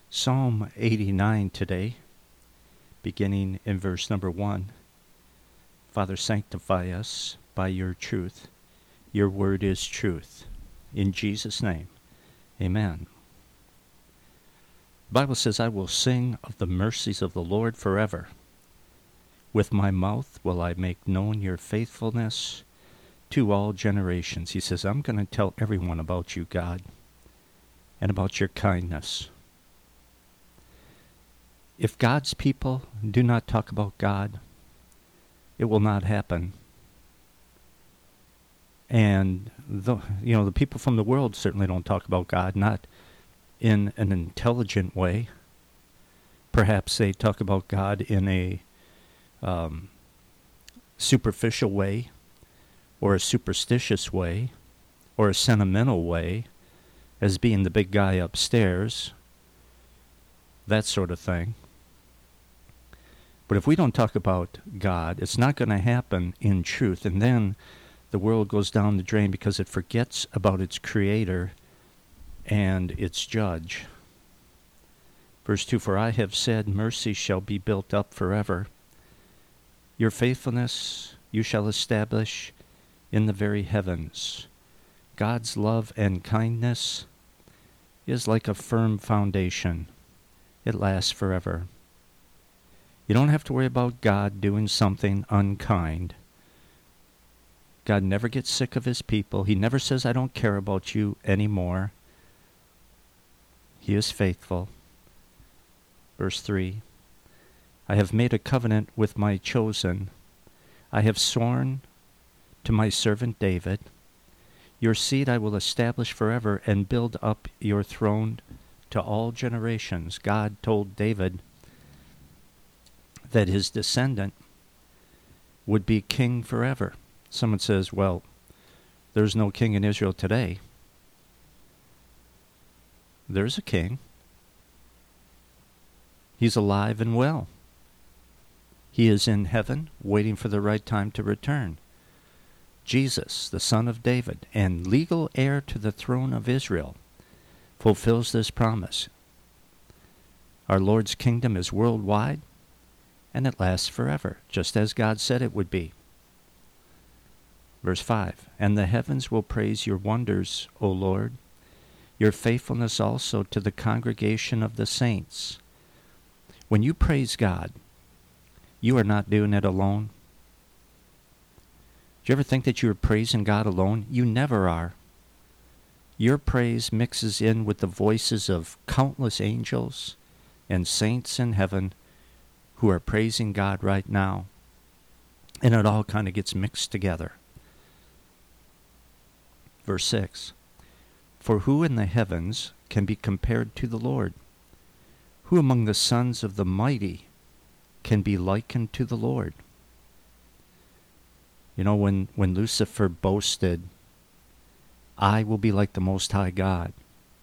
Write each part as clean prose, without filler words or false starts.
Psalm 89 today, beginning in verse number 1. Father, sanctify us by your truth. Your word is truth. In Jesus' name, amen. The Bible says, I will sing of the mercies of the Lord forever. With my mouth will I make known your faithfulness to all generations. He says, I'm going to tell everyone about you, God, and about your kindness. If God's people do not talk about God, it will not happen. And the people from the world certainly don't talk about God, not in an intelligent way. Perhaps they talk about God in a superficial way, or a superstitious way, or a sentimental way, as being the big guy upstairs, that sort of thing. But if we don't talk about God, it's not going to happen in truth. And then the world goes down the drain because it forgets about its creator and its judge. Verse 2, for I have said, mercy shall be built up forever. Your faithfulness you shall establish in the very heavens. God's love and kindness is like a firm foundation. It lasts forever. You don't have to worry about God doing something unkind. God never gets sick of his people. He never says, I don't care about you anymore. He is faithful. Verse 3, I have made a covenant with my chosen. I have sworn to my servant David, your seed I will establish forever and build up your throne to all generations. God told David that his descendant would be king forever. Someone says, well, there's no king in Israel today. There's a king. He's alive and well. He is in heaven, waiting for the right time to return. Jesus, the son of David, and legal heir to the throne of Israel, fulfills this promise. Our Lord's kingdom is worldwide, and it lasts forever, just as God said it would be. Verse 5, and the heavens will praise your wonders, O Lord, your faithfulness also to the congregation of the saints. When you praise God, you are not doing it alone. Do you ever think that you are praising God alone? You never are. Your praise mixes in with the voices of countless angels and saints in heaven who are praising God right now. And it all kind of gets mixed together. Verse 6, for who in the heavens can be compared to the Lord? Who among the sons of the mighty can be likened to the Lord? You know, when Lucifer boasted, I will be like the Most High God,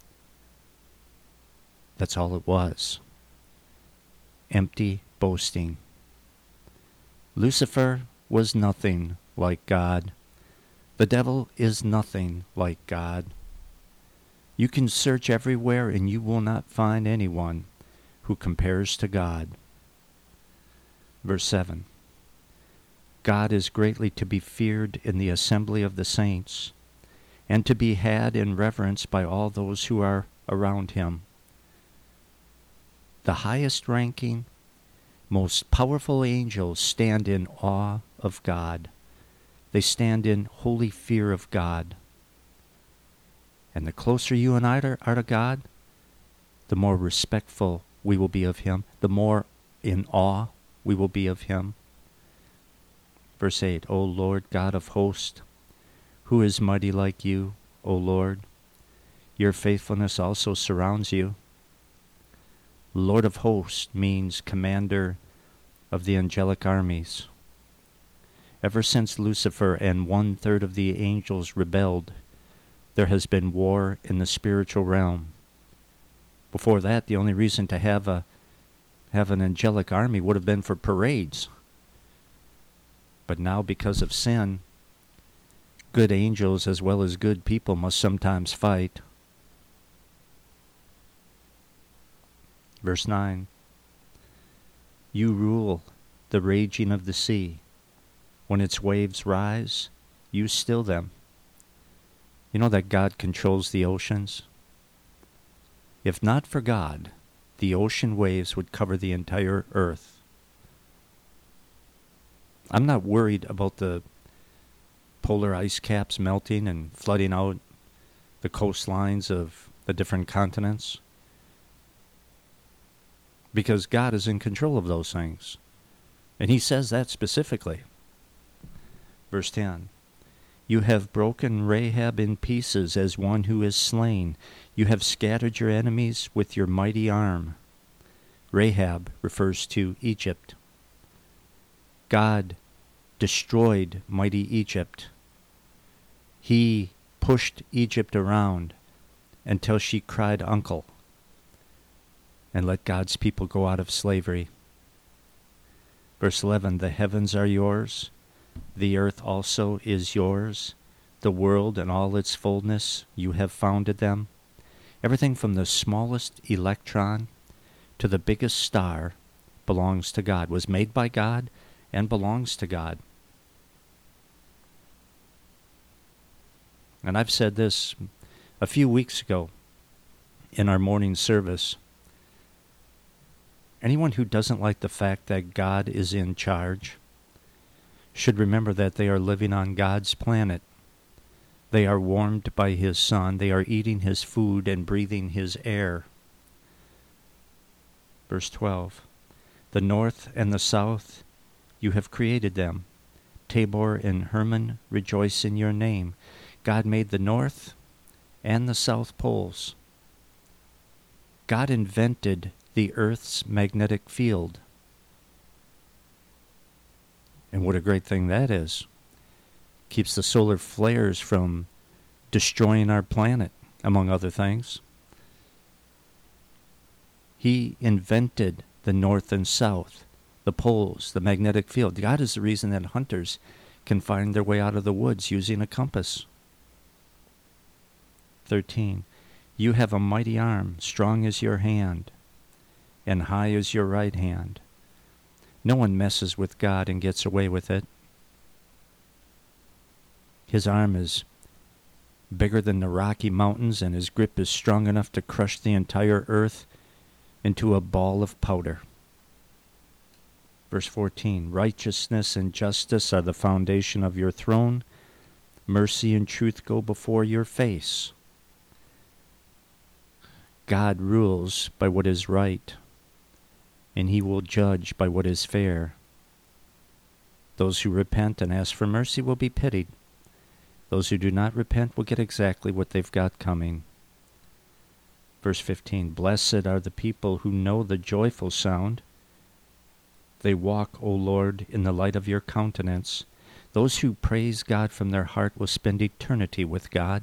that's all it was. Empty boasting. Lucifer was nothing like God. The devil is nothing like God. You can search everywhere and you will not find anyone who compares to God. Verse 7, God is greatly to be feared in the assembly of the saints, and to be had in reverence by all those who are around him. The highest ranking, most powerful angels stand in awe of God. They stand in holy fear of God. And the closer you and I are to God, the more respectful we will be of him, the more in awe we will be of him. Verse 8, O Lord God of hosts, who is mighty like you, O Lord? Your faithfulness also surrounds you. Lord of hosts means commander of the angelic armies. Ever since Lucifer and 1/3 of the angels rebelled, there has been war in the spiritual realm. Before that, the only reason to have an angelic army would have been for parades. But now, because of sin, good angels as well as good people must sometimes fight. Verse 9. You rule the raging of the sea. When its waves rise, you still them. You know that God controls the oceans? If not for God, the ocean waves would cover the entire earth. I'm not worried about the polar ice caps melting and flooding out the coastlines of the different continents, because God is in control of those things. And he says that specifically. Verse 10. You have broken Rahab in pieces as one who is slain. You have scattered your enemies with your mighty arm. Rahab refers to Egypt. God destroyed mighty Egypt. He pushed Egypt around until she cried uncle and let God's people go out of slavery. Verse 11, the heavens are yours, the earth also is yours, the world and all its fullness, you have founded them. Everything from the smallest electron to the biggest star belongs to God, was made by God, and belongs to God. And I've said this a few weeks ago in our morning service. Anyone who doesn't like the fact that God is in charge should remember that they are living on God's planet. They are warmed by his sun. They are eating his food and breathing his air. Verse 12. The north and the south, you have created them. Tabor and Hermon rejoice in your name. God made the north and the south poles. God invented the earth's magnetic field. And what a great thing that is. Keeps the solar flares from destroying our planet, among other things. He invented the north and south, the poles, the magnetic field. God is the reason that hunters can find their way out of the woods using a compass. 13. You have a mighty arm, strong as your hand, and high as your right hand. No one messes with God and gets away with it. His arm is bigger than the Rocky Mountains, and his grip is strong enough to crush the entire earth into a ball of powder. Verse 14, righteousness and justice are the foundation of your throne. Mercy and truth go before your face. God rules by what is right, and he will judge by what is fair. Those who repent and ask for mercy will be pitied. Those who do not repent will get exactly what they've got coming. Verse 15, blessed are the people who know the joyful sound. They walk, O Lord, in the light of your countenance. Those who praise God from their heart will spend eternity with God.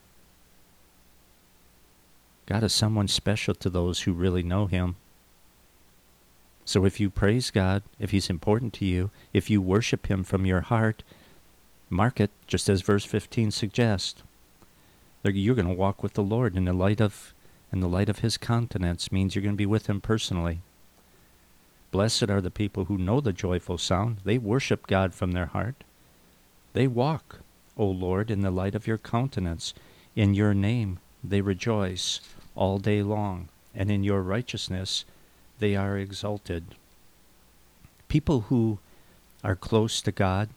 God is someone special to those who really know him. So if you praise God, if he's important to you, if you worship him from your heart, mark it, just as verse 15 suggests. You're going to walk with the Lord in the light of his countenance, means you're going to be with him personally. Blessed are the people who know the joyful sound. They worship God from their heart. They walk, O Lord, in the light of your countenance. In your name they rejoice all day long, and in your righteousness they are exalted. People who are close to God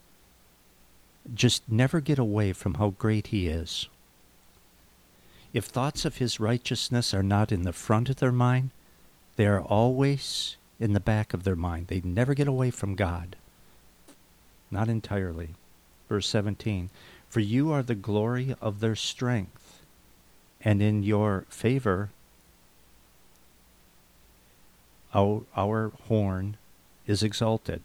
just never get away from how great he is. If thoughts of his righteousness are not in the front of their mind, they are always in the back of their mind. They never get away from God. Not entirely. Verse 17, for you are the glory of their strength, and in your favor our horn is exalted.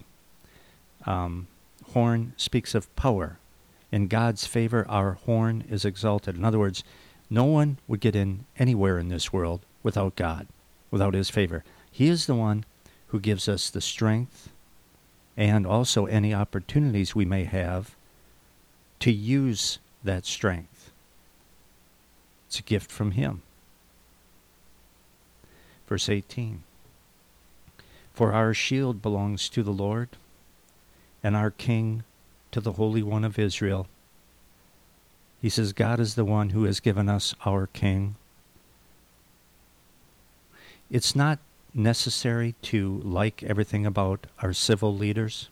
Horn speaks of power. In God's favor, our horn is exalted. In other words, no one would get in anywhere in this world without God, without his favor. He is the one who gives us the strength and also any opportunities we may have to use that strength. It's a gift from him. Verse 18. For our shield belongs to the Lord, and our King to the Holy One of Israel. He says God is the one who has given us our King. It's not necessary to like everything about our civil leaders,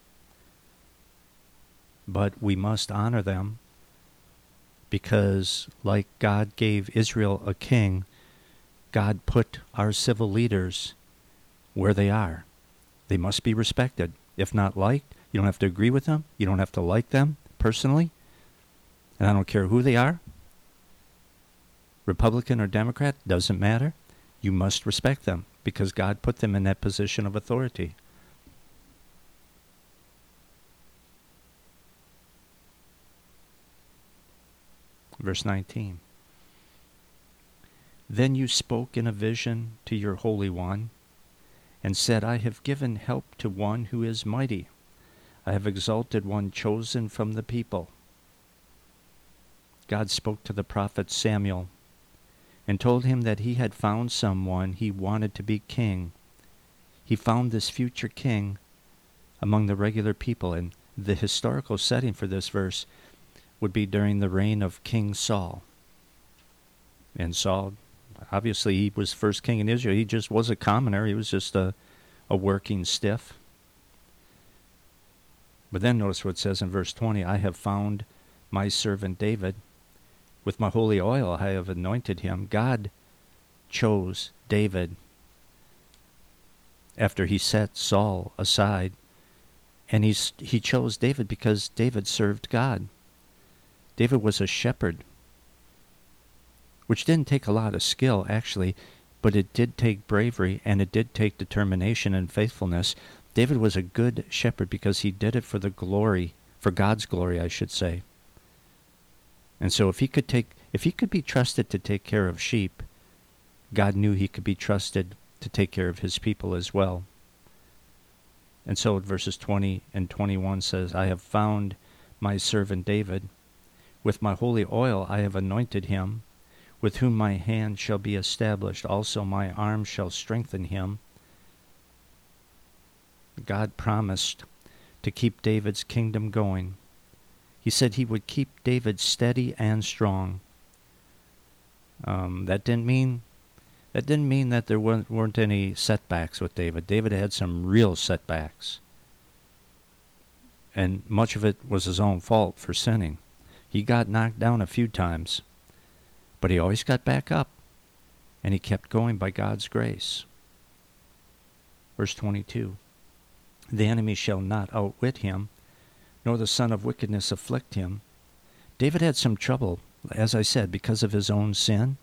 but we must honor them because, like God gave Israel a king, God put our civil leaders where they are. They must be respected. If not liked, you don't have to agree with them. You don't have to like them personally. And I don't care who they are. Republican or Democrat, doesn't matter. You must respect them because God put them in that position of authority. Verse 19. Then you spoke in a vision to your Holy One, and said, I have given help to one who is mighty. I have exalted one chosen from the people. God spoke to the prophet Samuel and told him that he had found someone he wanted to be king. He found this future king among the regular people, and the historical setting for this verse would be during the reign of King Saul. And Saul, obviously, he was first king in Israel. He just was a commoner. He was just a working stiff. But then notice what it says in verse 20, I have found my servant David. With my holy oil I have anointed him. God chose David after he set Saul aside. And he chose David because David served God. David was a shepherd, which didn't take a lot of skill, actually, but it did take bravery, and it did take determination and faithfulness. David was a good shepherd because he did it for the glory, for God's glory, I should say. And so if he could be trusted to take care of sheep, God knew he could be trusted to take care of his people as well. And so verses 20 and 21 says, I have found my servant David. With my holy oil I have anointed him, with whom my hand shall be established. Also my arm shall strengthen him. God promised to keep David's kingdom going. He said he would keep David steady and strong. That didn't mean that there weren't any setbacks with David. David had some real setbacks. And much of it was his own fault for sinning. He got knocked down a few times, but he always got back up, and he kept going by God's grace. Verse 22, the enemy shall not outwit him, nor the son of wickedness afflict him. David had some trouble, as I said, because of his own sin.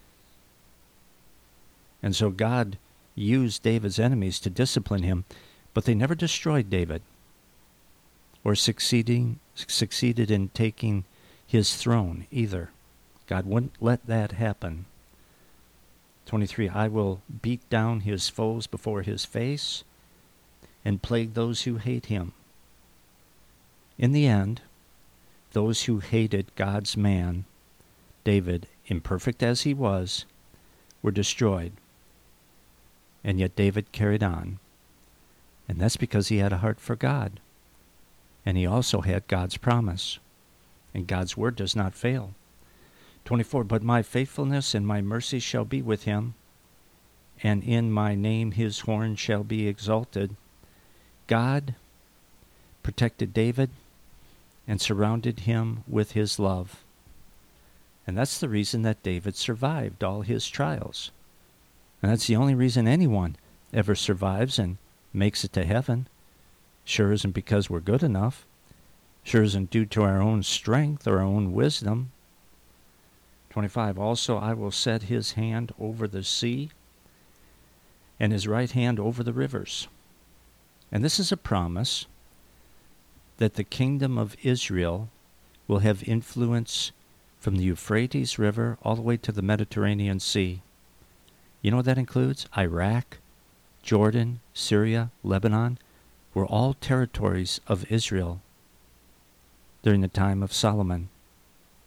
And so God used David's enemies to discipline him, but they never destroyed David or succeeded in taking his throne either. God wouldn't let that happen. 23, I will beat down his foes before his face and plague those who hate him. In the end, those who hated God's man, David, imperfect as he was, were destroyed. And yet David carried on. And that's because he had a heart for God. And he also had God's promise. And God's word does not fail. 24, but my faithfulness and my mercy shall be with him, and in my name his horn shall be exalted. God protected David and surrounded him with his love. And that's the reason that David survived all his trials. And that's the only reason anyone ever survives and makes it to heaven. Sure isn't because we're good enough. Sure isn't due to our own strength or our own wisdom. 25, also I will set his hand over the sea and his right hand over the rivers. And this is a promise that the kingdom of Israel will have influence from the Euphrates River all the way to the Mediterranean Sea. You know what that includes? Iraq, Jordan, Syria, Lebanon were all territories of Israel during the time of Solomon.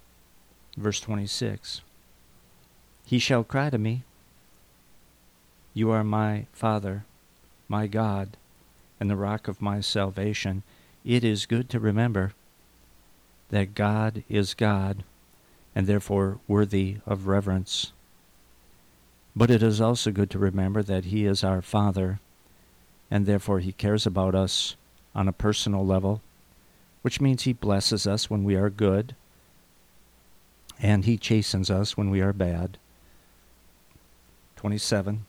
Verse 26, he shall cry to me, You are my Father, my God, and the rock of my salvation. It is good to remember that God is God, and therefore worthy of reverence. But it is also good to remember that He is our Father, and therefore He cares about us on a personal level, which means He blesses us when we are good, and He chastens us when we are bad. 27.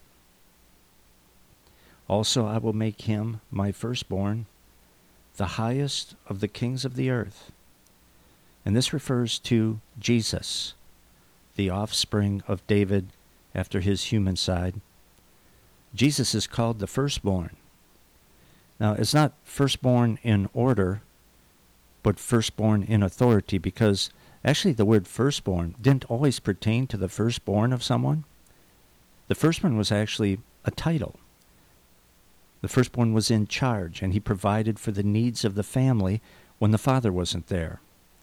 Also I will make him my firstborn, the highest of the kings of the earth. And this refers to Jesus, the offspring of David after his human side. Jesus is called the firstborn. Now, it's not firstborn in order, but firstborn in authority, because actually the word firstborn didn't always pertain to the firstborn of someone. The firstborn was actually a title. The firstborn was in charge, and he provided for the needs of the family when the father wasn't there.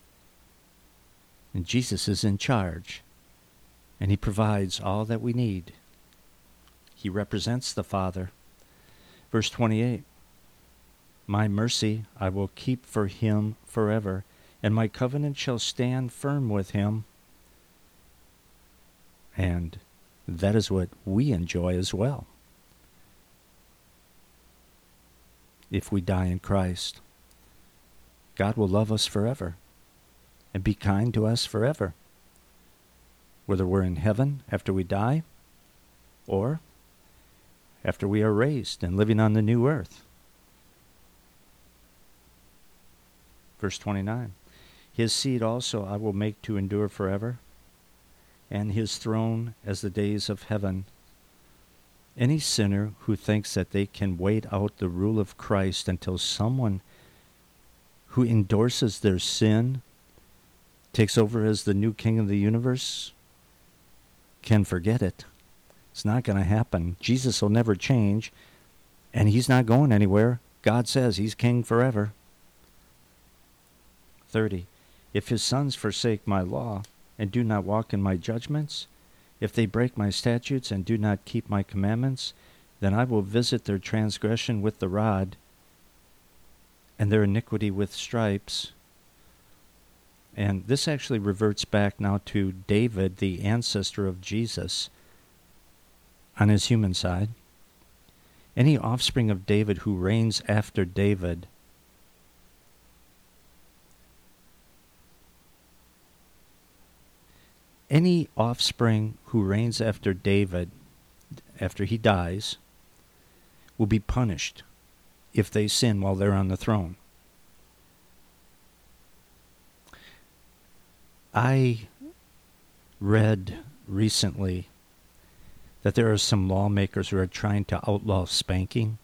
And Jesus is in charge, and he provides all that we need. He represents the Father. Verse 28, my mercy I will keep for him forever, and my covenant shall stand firm with him. And that is what we enjoy as well, if we die in Christ. God will love us forever and be kind to us forever, whether we're in heaven after we die or after we are raised and living on the new earth. Verse 29, his seed also I will make to endure forever, and his throne as the days of heaven. Any sinner who thinks that they can wait out the rule of Christ until someone who endorses their sin takes over as the new king of the universe can forget it. It's not going to happen. Jesus will never change, and he's not going anywhere. God says he's king forever. 30. If his sons forsake my law and do not walk in my judgments, if they break my statutes and do not keep my commandments, then I will visit their transgression with the rod and their iniquity with stripes. And this actually reverts back now to David, the ancestor of Jesus, on his human side. Any offspring of David who reigns after David Any offspring who reigns after David, after he dies, will be punished if they sin while they're on the throne. I read recently that there are some lawmakers who are trying to outlaw spanking.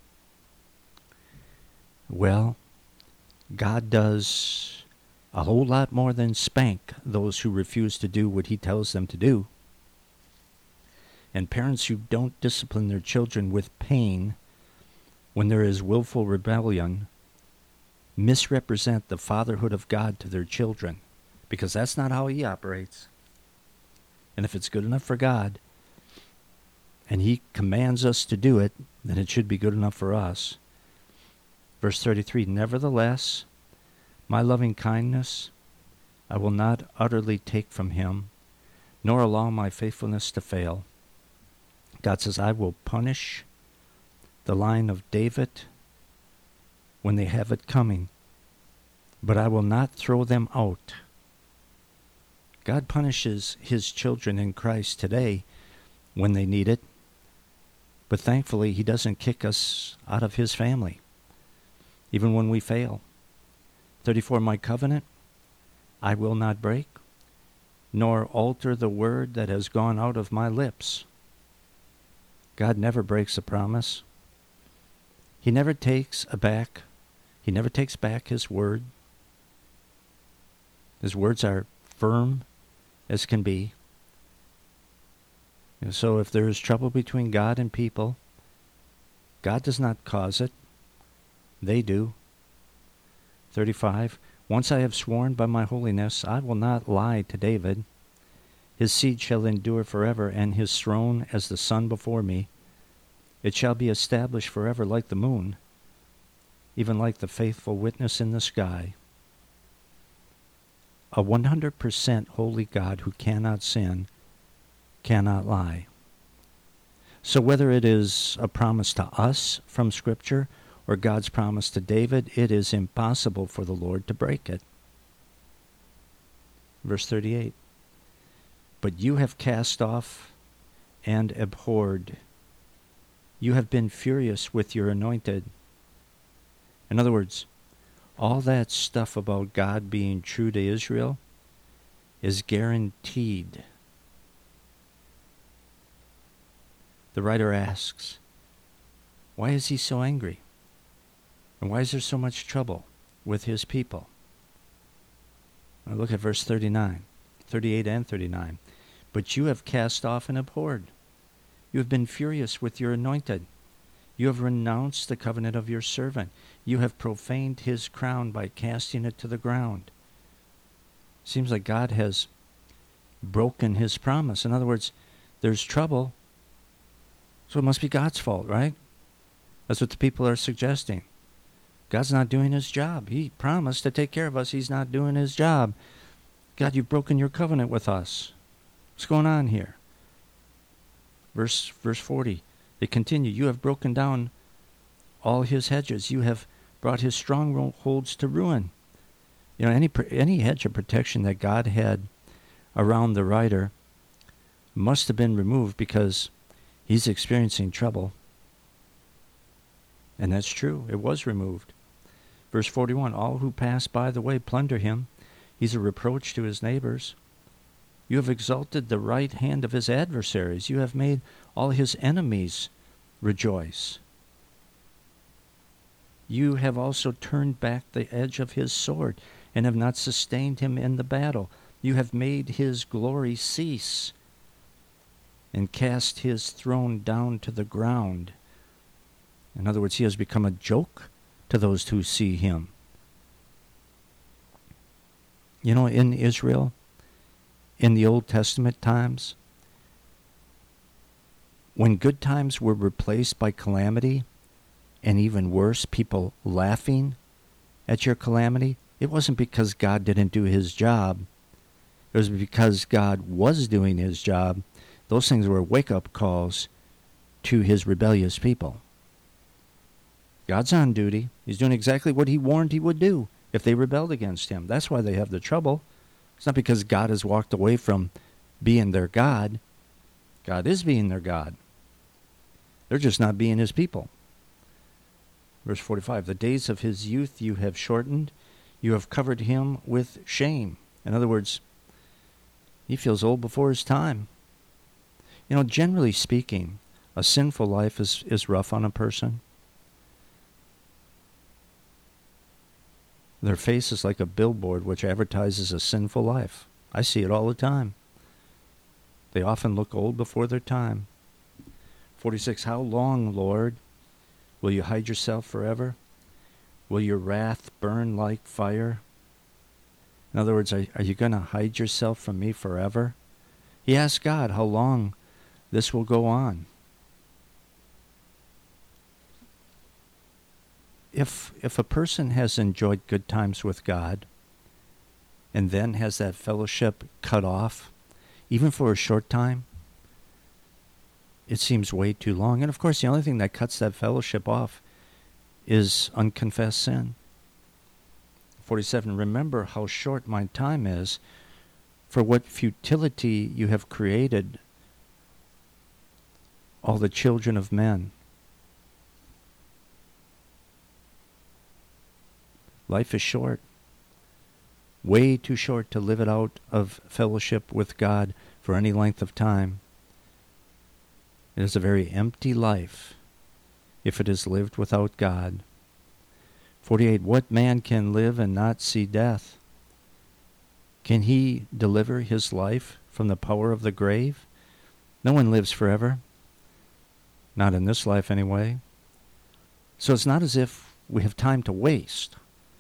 Well, God does a whole lot more than spank those who refuse to do what he tells them to do. And parents who don't discipline their children with pain when there is willful rebellion misrepresent the fatherhood of God to their children, because that's not how he operates. And if it's good enough for God, and he commands us to do it, then it should be good enough for us. Verse 33, nevertheless, my loving kindness I will not utterly take from him, nor allow my faithfulness to fail. God says, I will punish the line of David when they have it coming, but I will not throw them out. God punishes his children in Christ today when they need it, but thankfully he doesn't kick us out of his family, even when we fail. 34, my covenant I will not break, nor alter the word that has gone out of my lips. God never breaks a promise. He never takes back his word. His words are firm as can be. And so if there is trouble between God and people, God does not cause it. They do. 35, once I have sworn by my holiness, I will not lie to David. His seed shall endure forever, and his throne as the sun before me. It shall be established forever like the moon, even like the faithful witness in the sky. A 100% holy God who cannot sin, cannot lie. So whether it is a promise to us from Scripture or God's promise to David, it is impossible for the Lord to break it. Verse 38, but you have cast off and abhorred. You have been furious with your anointed. In other words, all that stuff about God being true to Israel is guaranteed. The writer asks, why is he so angry? And why is there so much trouble with his people? Now look at verse 38 and 39. But you have cast off and abhorred. You have been furious with your anointed. You have renounced the covenant of your servant. You have profaned his crown by casting it to the ground. Seems like God has broken his promise. In other words, there's trouble, so it must be God's fault, right? That's what the people are suggesting. God's not doing his job. He promised to take care of us. He's not doing his job. God, you've broken your covenant with us. What's going on here? Verse 40. They continue, you have broken down all his hedges. You have brought his strongholds to ruin. You know, any hedge of protection that God had around the writer must have been removed because he's experiencing trouble. And that's true. It was removed. Verse 41, all who pass by the way plunder him. He's a reproach to his neighbors. You have exalted the right hand of his adversaries. You have made all his enemies rejoice. You have also turned back the edge of his sword and have not sustained him in the battle. You have made his glory cease and cast his throne down to the ground. In other words, he has become a joke to those who see him. You know, in Israel, in the Old Testament times, when good times were replaced by calamity, and even worse, people laughing at your calamity, it wasn't because God didn't do his job. It was because God was doing his job. Those things were wake-up calls to his rebellious people. God's on duty. He's doing exactly what he warned he would do if they rebelled against him. That's why they have the trouble. It's not because God has walked away from being their God. God is being their God. They're just not being his people. Verse 45, the days of his youth you have shortened. You have covered him with shame. In other words, he feels old before his time. You know, generally speaking, a sinful life is rough on a person. Their face is like a billboard which advertises a sinful life. I see it all the time. They often look old before their time. 46, how long, Lord, will you hide yourself forever? Will your wrath burn like fire? In other words, are you going to hide yourself from me forever? He asked God how long this will go on. If a person has enjoyed good times with God and then has that fellowship cut off, even for a short time, it seems way too long. And of course, the only thing that cuts that fellowship off is unconfessed sin. 47, remember how short my time is, for what futility you have created all the children of men. Life is short. Way too short to live it out of fellowship with God for any length of time. It is a very empty life if it is lived without God. 48, what man can live and not see death? Can he deliver his life from the power of the grave? No one lives forever. Not in this life anyway. So it's not as if we have time to waste.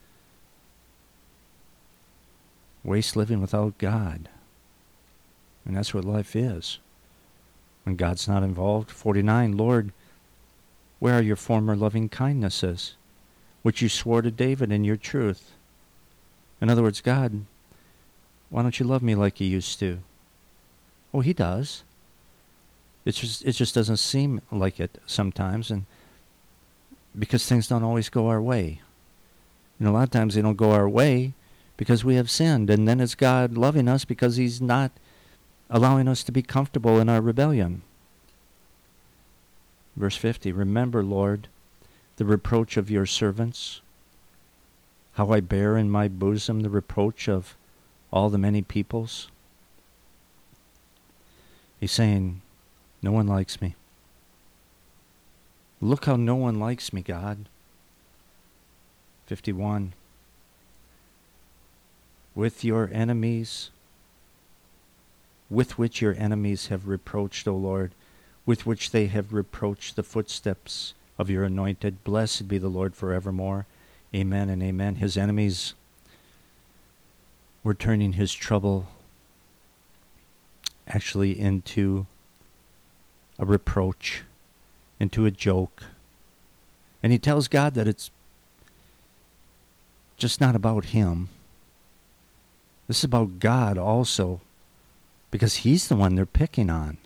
Waste living without God. And that's what life is when God's not involved. 49, Lord, Where are your former loving kindnesses, which you swore to David in your truth? In other words, God, why don't you love me like you used to? Oh, he does. It just doesn't seem like it sometimes, and because things don't always go our way. A lot of times they don't go our way because we have sinned, and then it's God loving us because he's not allowing us to be comfortable in our rebellion. Verse 50, remember, Lord, the reproach of your servants, how I bear in my bosom the reproach of all the many peoples. He's saying, no one likes me. Look how no one likes me, God. 51. With your enemies, with which your enemies have reproached, O Lord, with which they have reproached the footsteps of your anointed. Blessed be the Lord forevermore. Amen and amen. His enemies were turning his trouble actually into a reproach, into a joke. And he tells God that it's just not about him. This is about God also, because he's the one they're picking on.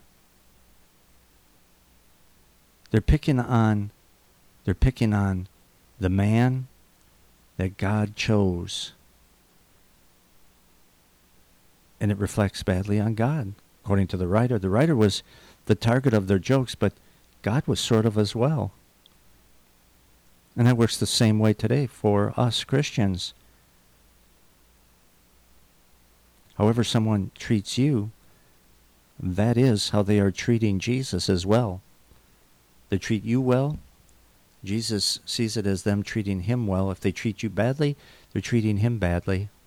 They're picking on the man that God chose. And it reflects badly on God, according to the writer. The writer was the target of their jokes, but God was sort of as well. And that works the same way today for us Christians. However someone treats you, that is how they are treating Jesus as well. They treat you well, Jesus sees it as them treating him well. If they treat you badly, they're treating him badly.